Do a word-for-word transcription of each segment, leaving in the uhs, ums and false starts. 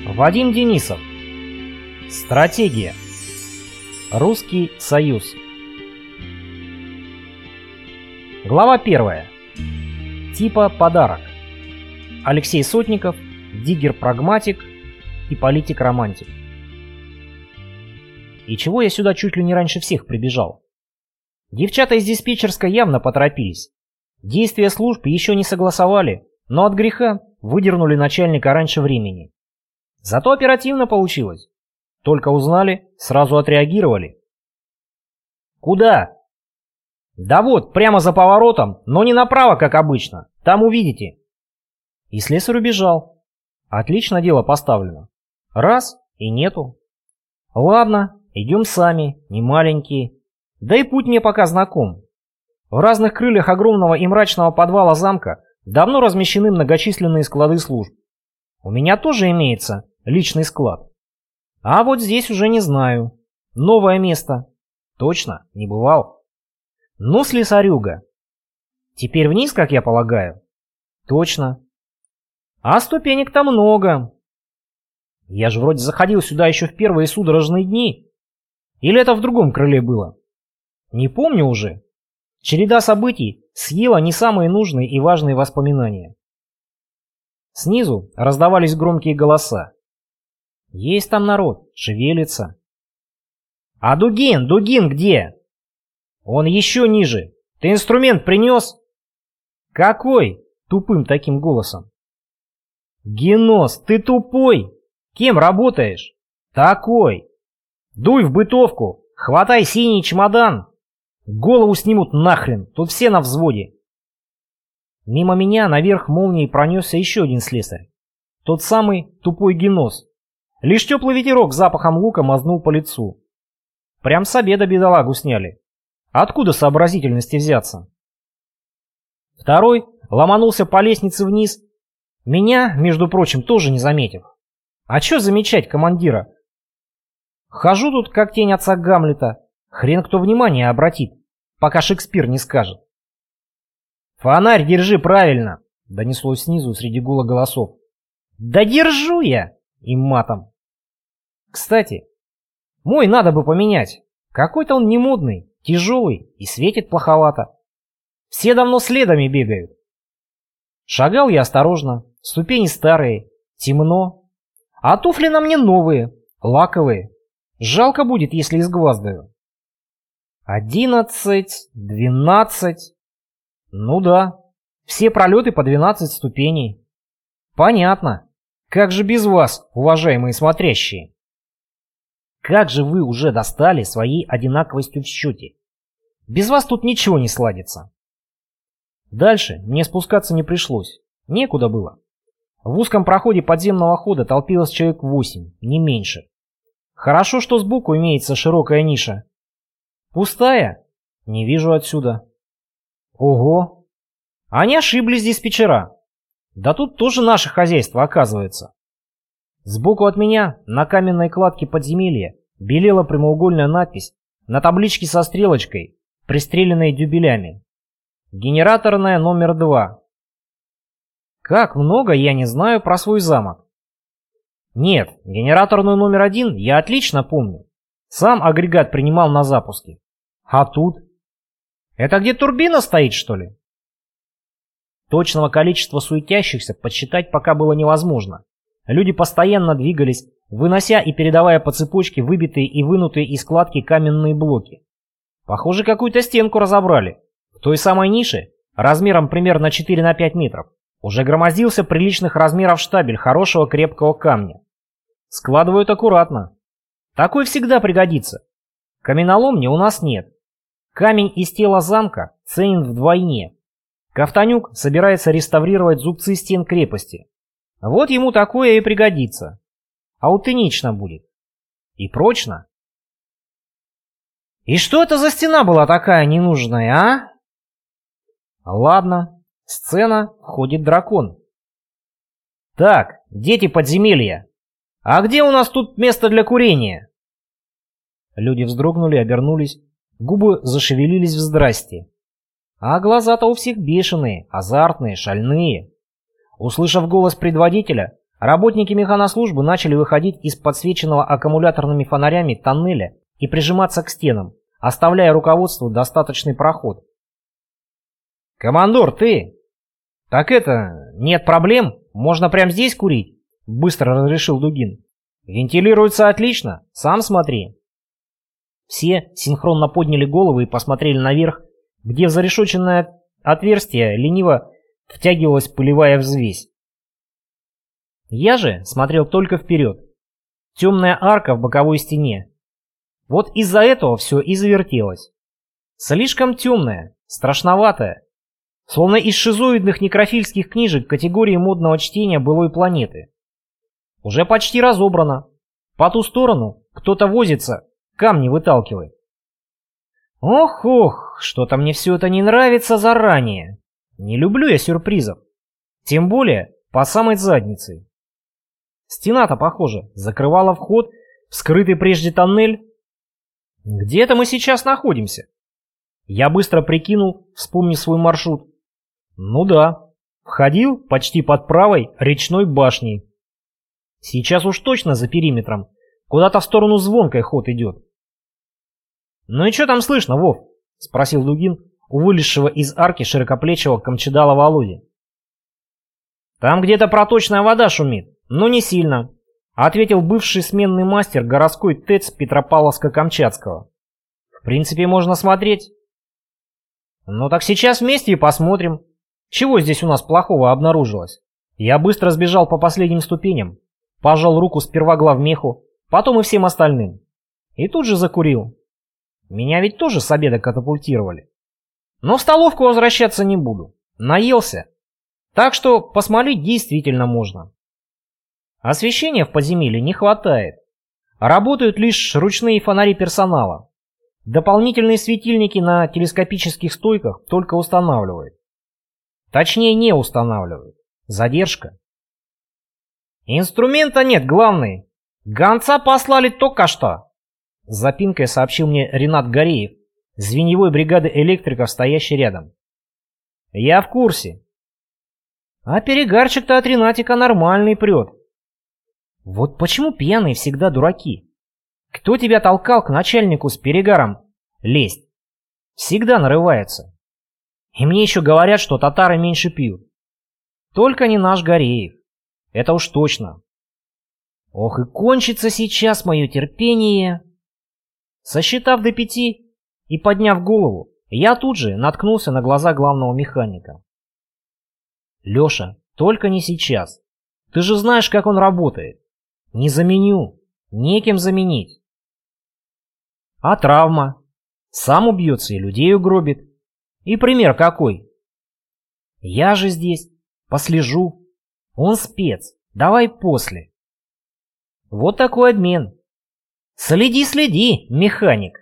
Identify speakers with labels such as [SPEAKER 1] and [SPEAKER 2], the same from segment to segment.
[SPEAKER 1] Вадим Денисов. Стратегия. Русский Союз. Глава первая. Типа подарок. Алексей Сотников, диггер-прагматик и политик-романтик. И чего я сюда чуть ли не раньше всех прибежал? Девчата из диспетчерской явно поторопились. Действия служб еще не согласовали, но от греха выдернули начальника раньше времени. Зато оперативно получилось. Только узнали, сразу отреагировали. Куда? Да вот, прямо за поворотом, но не направо, как обычно. Там увидите. И слесарь убежал. Отлично дело поставлено. Раз — и нету. Ладно, идем сами, не маленькие. Да и путь мне пока знаком. В разных крыльях огромного и мрачного подвала замка давно размещены многочисленные склады служб. У меня тоже имеется личный склад. А вот здесь уже не знаю. Новое место. Точно, не бывал. Ну, слесарюга. Теперь вниз, как я полагаю? Точно. А ступенек-то много. Я же вроде заходил сюда еще в первые судорожные дни. Или это в другом крыле было? Не помню уже. Череда событий съела не самые нужные и важные воспоминания. Снизу раздавались громкие голоса. Есть там народ, шевелится. А Дугин, Дугин где? Он еще ниже. Ты инструмент принес? Какой? Тупым таким голосом. Генос, ты тупой? Кем работаешь? Такой. Дуй в бытовку, хватай синий чемодан. Голову снимут нахрен, тут все на взводе. Мимо меня наверх молнией пронесся еще один слесарь. Тот самый тупой Генос. Лишь теплый ветерок с запахом лука мазнул по лицу. Прям с обеда бедолагу сняли. Откуда сообразительности взяться? Второй ломанулся по лестнице вниз, меня, между прочим, тоже не заметив. А чё замечать командира? Хожу тут, как тень отца Гамлета. Хрен кто внимание обратит, пока Шекспир не скажет. «Фонарь держи правильно!» — донеслось снизу среди гула голосов. «Да держу я!» — и матом. Кстати, мой надо бы поменять. Какой-то он немодный, тяжелый и светит плоховато. Все давно следами бегают. Шагал я осторожно, ступени старые, темно. А туфли на мне новые, лаковые. Жалко будет, если изгваздаю. Одиннадцать, двенадцать. Ну да, все пролеты по двенадцать ступеней. Понятно. Как же без вас, уважаемые смотрящие? Как же вы уже достали своей одинаковостью в счете? Без вас тут ничего не сладится. Дальше мне спускаться не пришлось. Некуда было. В узком проходе подземного хода толпилось человек восемь, не меньше. Хорошо, что сбоку имеется широкая ниша. Пустая? Не вижу отсюда. Ого! Они ошиблись диспетчера. Да тут тоже наше хозяйство, оказывается. Сбоку от меня на каменной кладке подземелья белела прямоугольная надпись на табличке со стрелочкой, пристреленной дюбелями. Генераторная номер два. Как много я не знаю про свой замок. Нет, генераторную номер один я отлично помню. Сам агрегат принимал на запуске. А тут? Это где турбина стоит, что ли? Точного количества суетящихся подсчитать пока было невозможно. Люди постоянно двигались, вынося и передавая по цепочке выбитые и вынутые из кладки каменные блоки. Похоже, какую-то стенку разобрали. В той самой нише, размером примерно четыре на пять метров, уже громоздился приличных размеров штабель хорошего крепкого камня. Складывают аккуратно. Такой всегда пригодится. Каменоломни у нас нет. Камень из тела замка ценен вдвойне. Ковтонюк собирается реставрировать зубцы стен крепости. Вот ему такое и пригодится. Аутентично будет. И прочно. И что это за стена была такая ненужная, а? Ладно, сцена, входит дракон. Так, дети подземелья. А где у нас тут место для курения? Люди вздрогнули, обернулись, губы зашевелились в здрасте. А глаза-то у всех бешеные, азартные, шальные. Услышав голос предводителя, Работники механослужбы начали выходить из подсвеченного аккумуляторными фонарями тоннеля и прижиматься к стенам, оставляя руководству достаточный проход. «Командор, ты? Так это, нет проблем, можно прямо здесь курить?» — быстро разрешил Дугин. «Вентилируется отлично, сам смотри». Все синхронно подняли головы и посмотрели наверх, где в зарешоченное отверстие лениво втягивалась пылевая взвесь. Я же смотрел только вперед. Темная арка в боковой стене. Вот из-за этого все и завертелось. Слишком темная, страшноватая. Словно из шизоидных некрофильских книжек категории модного чтения былой планеты. Уже почти разобрано. По ту сторону кто-то возится, камни выталкивает. Ох-ох, что-то мне все это не нравится заранее. Не люблю я сюрпризов. Тем более по самой заднице. Стена-то, похоже, закрывала вход в скрытый прежде тоннель. Где-то мы сейчас находимся. Я быстро прикинул, вспомнив свой маршрут. Ну да, входил почти под правой речной башней. Сейчас уж точно за периметром. Куда-то в сторону Звонкой ход идет. «Ну и что там слышно, Вов?» — спросил Дугин у вылезшего из арки широкоплечего камчедала Володи. «Там где-то проточная вода шумит, но не сильно», — ответил бывший сменный мастер городской ТЭЦ Петропавловска-Камчатского. «В принципе, можно смотреть». «Ну так сейчас вместе и посмотрим. Чего здесь у нас плохого обнаружилось?» Я быстро сбежал по последним ступеням, пожал руку сперва главмеху, потом и всем остальным. И тут же закурил. Меня ведь тоже с обеда катапультировали. Но в столовку возвращаться не буду. Наелся. Так что посмолить действительно можно. Освещения в подземелье не хватает. Работают лишь ручные фонари персонала. Дополнительные светильники на телескопических стойках только устанавливают. Точнее, не устанавливают. Задержка. «Инструмента нет, главный. Гонца послали только что», — с запинкой сообщил мне Ренат Гореев, звеньевой бригады электриков, стоящий рядом. «Я в курсе». «А перегарчик-то от Ренатика нормальный прет». «Вот почему пьяные всегда дураки? Кто тебя толкал к начальнику с перегаром лезть? Всегда нарывается. И мне еще говорят, что татары меньше пьют. Только не наш Гореев. Это уж точно. Ох, и кончится сейчас мое терпение». Сосчитав до пяти и подняв голову, я тут же наткнулся на глаза главного механика. «Леша, только не сейчас. Ты же знаешь, как он работает. Не заменю. Некем заменить». «А травма? Сам убьется и людей угробит. И пример какой?» «Я же здесь. Послежу. Он спец. Давай после». Вот такой обмен. Следи, следи, механик.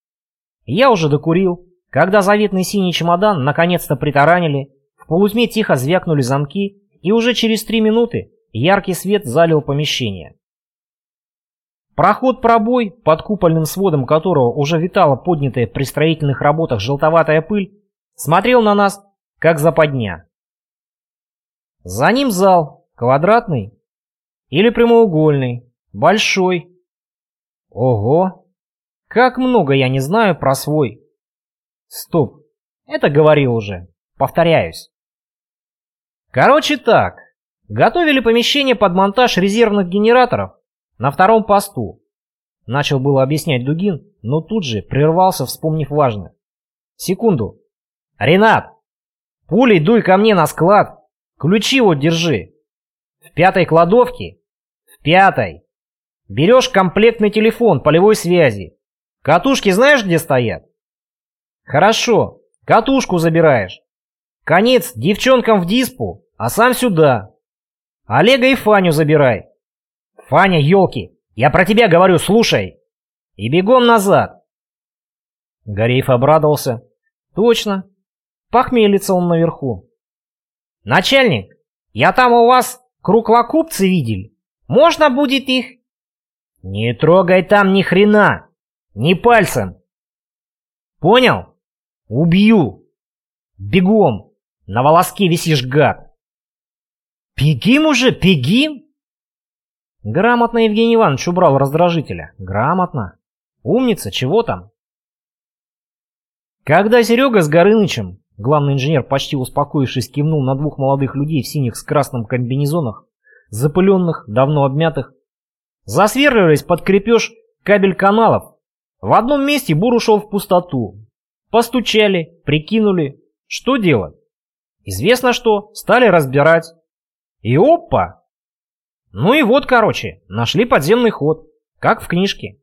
[SPEAKER 1] Я уже докурил, когда заветный синий чемодан наконец-то притаранили, в полутьме тихо звякнули замки, и уже через три минуты яркий свет залил помещение. Проход-пробой, под купольным сводом которого уже витала поднятая при строительных работах желтоватая пыль, смотрел на нас, как западня. За ним зал, квадратный или прямоугольный, большой. Ого! Как много я не знаю про свой. Стоп, это говорил уже, повторяюсь. Короче так, готовили помещение под монтаж резервных генераторов на втором посту. Начал было объяснять Дугин, но тут же прервался, вспомнив важное. Секунду. Ренат, пулей дуй ко мне на склад, ключи вот держи. В пятой кладовке? В пятой. Берешь комплектный телефон полевой связи. Катушки знаешь, где стоят? Хорошо, катушку забираешь. Конец девчонкам в диспу, а сам сюда. Олега и Фаню забирай. Фаня, елки, я про тебя говорю, слушай. И бегом назад. Гореев обрадовался. Точно, похмелится он наверху. Начальник, я там у вас круглокупцы видел. Можно будет их? Не трогай там ни хрена, ни пальцем. Понял? Убью. Бегом. На волоске висишь, гад. Бегим уже, бегим? Грамотно Евгений Иванович убрал раздражителя. Грамотно. Умница, чего там? Когда Серега с Горынычем, главный инженер, почти успокоившись, кивнул на двух молодых людей в синих с красным комбинезонах, запыленных, давно обмятых, засверлились под крепеж кабель каналов. В одном месте бур ушел в пустоту. Постучали, прикинули, что делать. Известно что, стали разбирать. И опа! Ну и вот, короче, нашли подземный ход, как в книжке.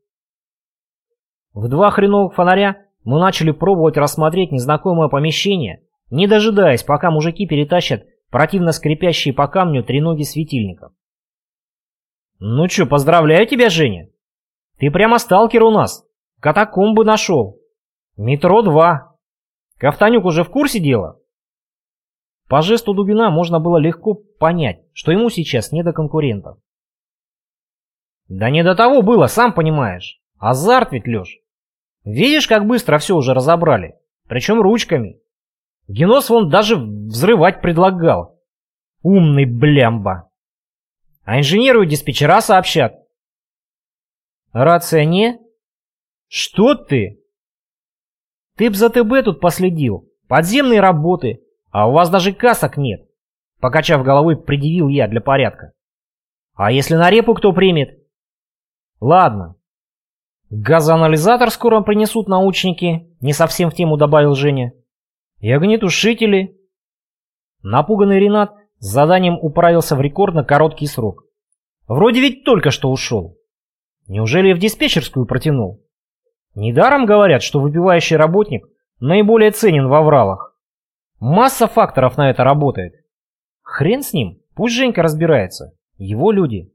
[SPEAKER 1] В два хреновых фонаря мы начали пробовать рассмотреть незнакомое помещение, не дожидаясь, пока мужики перетащат противно скрипящие по камню треноги светильников. Ну чё, поздравляю тебя, Женя. Ты прямо сталкер у нас. Катакомбы нашел. Метро два. Ковтанюк уже в курсе дела? По жесту Дугина можно было легко понять, что ему сейчас не до конкурентов. Да не до того было, сам понимаешь. Азарт ведь, Лёш. Видишь, как быстро все уже разобрали. Причем ручками. Генос вон даже взрывать предлагал. Умный блямба. А инженеры и диспетчера сообщат. Рация не? Что ты? Ты б за ТБ тут последил. Подземные работы. А у вас даже касок нет. Покачав головой, предъявил я для порядка. А если на репу кто примет? Ладно. Газоанализатор скоро принесут научники. Не совсем в тему добавил Женя. И огнетушители. Напуганный Ренат с заданием управился в рекордно короткий срок. Вроде ведь только что ушел. Неужели в диспетчерскую протянул? Недаром говорят, что выпивающий работник наиболее ценен в авралах. Масса факторов на это работает. Хрен с ним, пусть Женька разбирается. Его люди.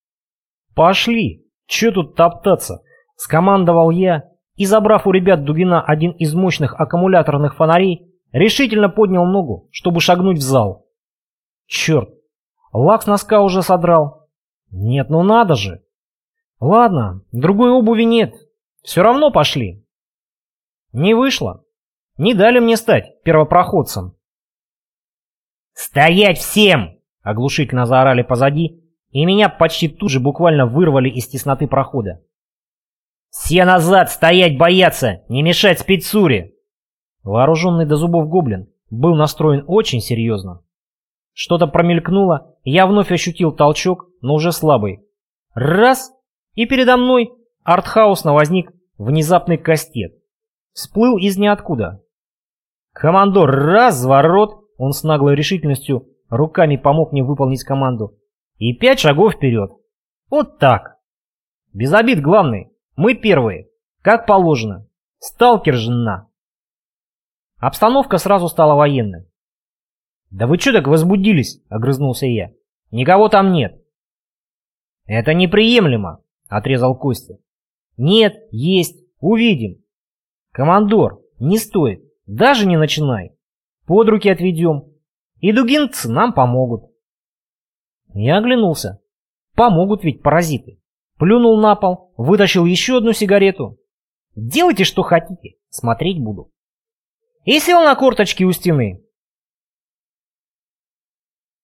[SPEAKER 1] Пошли, че тут топтаться? Скомандовал я и, забрав у ребят Дугина один из мощных аккумуляторных фонарей, решительно поднял ногу, чтобы шагнуть в зал. Черт, лак с носка уже содрал. Нет, ну надо же. Ладно, другой обуви нет. Все равно пошли. Не вышло. Не дали мне стать первопроходцем. «Стоять всем!» — оглушительно заорали позади, и меня почти тут же буквально вырвали из тесноты прохода. «Все назад! Стоять бояться! Не мешать спецуре!» Вооруженный до зубов гоблин был настроен очень серьезно. Что-то промелькнуло, и я вновь ощутил толчок, но уже слабый. Раз! И передо мной артхаусно возник внезапный кастет. Всплыл из ниоткуда. «Командор, разворот!» Он с наглой решительностью руками помог мне выполнить команду. И пять шагов вперед. Вот так. Без обид, главный. Мы первые. Как положено. Сталкер же на. Обстановка сразу стала военной. «Да вы что так возбудились?» — огрызнулся я. «Никого там нет». «Это неприемлемо», — отрезал Костя. «Нет, есть, увидим». «Командор, не стоит, даже не начинай. Под руки отведем, и дугинцы нам помогут». Я оглянулся. Помогут ведь паразиты. Плюнул на пол, вытащил еще одну сигарету. «Делайте, что хотите, смотреть буду». И сел на корточки у стены.